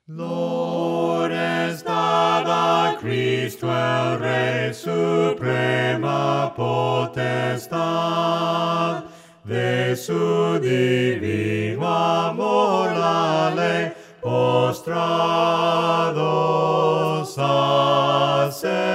Lord es dada Cristo el Rey, suprema potestad, de su divino amor la ley postrados hace.